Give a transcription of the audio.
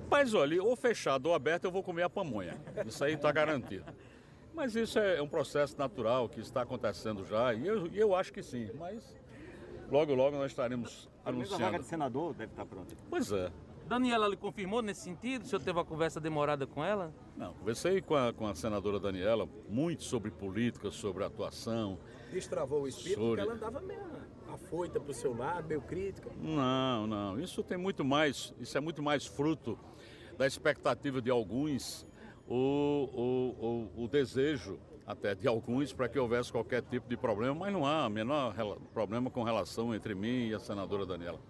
Rapaz, olha, ou fechado ou aberto eu vou comer a pamonha. Isso aí está garantido. Mas isso é um processo natural que está acontecendo já e eu acho que sim. Mas logo, logo nós estaremos A vaga anunciando. de senador deve estar pronta. Pois é. Daniela lhe confirmou nesse sentido? O senhor teve uma conversa demorada com ela? Não, conversei com a senadora Daniela muito sobre política, sobre atuação. Destravou o espírito Sobre- porque ela andava meio afoita pro seu lado, meio crítica. Não. Isso é muito mais fruto da expectativa de alguns, o desejo até de alguns para que houvesse qualquer tipo de problema, mas não há o menor problema com relação entre mim e a senadora Daniela.